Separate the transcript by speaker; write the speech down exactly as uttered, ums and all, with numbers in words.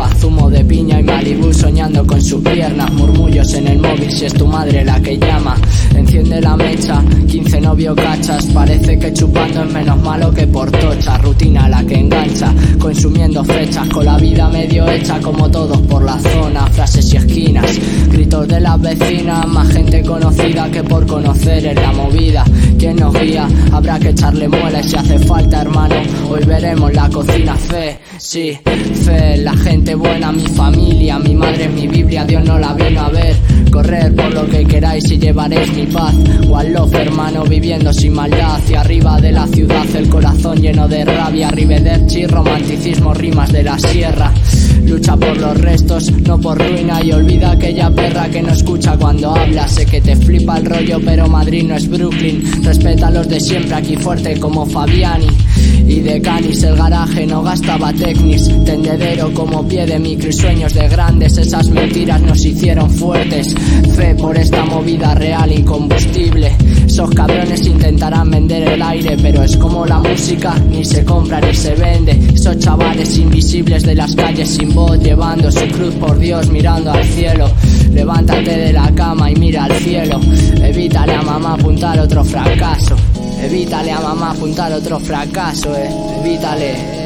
Speaker 1: Cuba, zumo de piña y Malibú soñando con sus piernas. Murmullos en el móvil si es tu madre la que llama. Enciende la mecha, quince novio cachas. Parece que chupando es menos malo que por tocha. Rutina la que engancha, consumiendo fechas. Con la vida medio hecha como todos por la zona. Frases y esquinas, gritos de las vecinas. Más gente conocida que por conocer en la movida. ¿Quién nos guía? Habrá que echarle muelas si hace falta, hermano. Hoy veremos la cocina. Fe, sí, fe, la gente buena, mi familia. Mi madre es mi Biblia, Dios no la vino a ver. Correr por lo que queráis y llevaréis mi paz. One love, hermano, viviendo sin maldad. Y arriba de la ciudad el corazón lleno de rabia. Arrivederci, romanticismo, rimas de la sierra. Lucha por los restos, no por ruina. Y olvida aquella perra que no escucha cuando habla. Sé que te flipa el rollo, pero Madrid no es Brooklyn. Respeta a los de siempre, aquí fuerte como Fabiani. Y de Canis el garaje no gastaba Technics. Tendedero como pie de micro y sueños de grandes. Esas mentiras nos hicieron fuertes. Fe por esta movida real incombustible. Esos cabrones intentarán vender el aire, pero es como la música, ni se compra ni se vende. Esos chavales invisibles de las calles sin voz, llevando su cruz por Dios mirando al cielo. Levántate de la cama y mira al cielo. Evítale a mamá apuntar otro fracaso. Evítale a mamá apuntar otro fracaso, eh. Evítale.